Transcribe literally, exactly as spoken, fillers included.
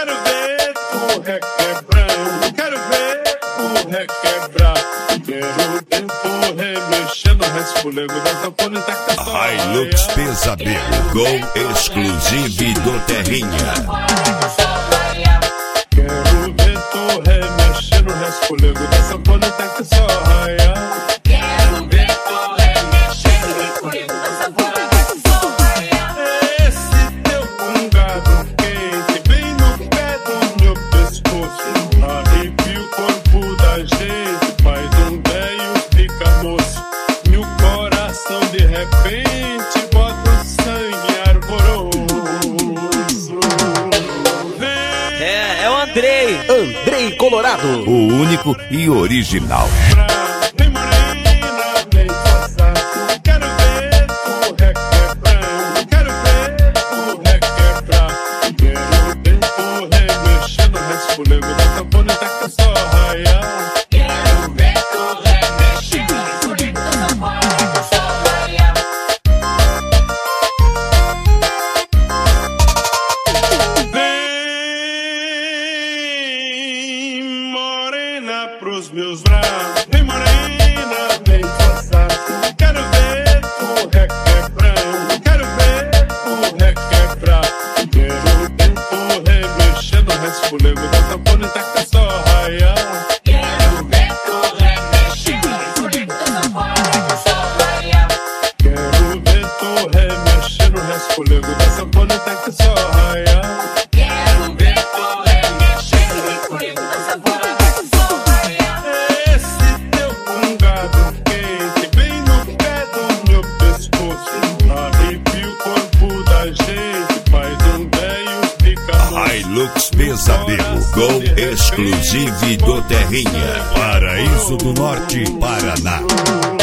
Quero ver o requebrando, quero ver o requebrar. Quero tempo remexendo, resfolego da sanfona e taca só. Hilux Pesadelo, gol exclusivo do Terrinha. Quero ver tu remexendo, resfolego da sanfona e taca só raia. Quero ver tu remexendo, resfolego da sanfona e taca só raia. Esse teu bungado quente bem no pé do meu pescoço, arrepia o corpo da gente, faz um velho fica moço. E o coração de repente bota o sangue arboroso. Vem É, é o Andrei. Andrei Colorado. O único e original. pra vem morena, vem sassado. Quero ver o requebrando, quero ver o requebrar. Quero tempo remexendo, resfolego da sanfona e taca só raia. Quero ver tu remexendo, resfolego da sanfona e taca só raia. Vem morena pros meus braços, vem morena, vem sassado. Quero ver o requebrando, quero ver o requebrar. Quero tempo remexendo, resfolego da sanfona e taca só raia. Quero ver tu remexendo, resfolego da sanfona e taca só raia. Quero ver tu remexendo, resfolego da sanfona e taca só raia. Quero ver tu remexendo, resfolego da sanfona e taca só raia. Esse teu bungado quente bem no pé do meu pescoço, arrepia o corpo da gente, faz um velho fica moço. Hilux Pesadelo, gol exclusivo do Terrinha. Paraíso do Norte, Paraná.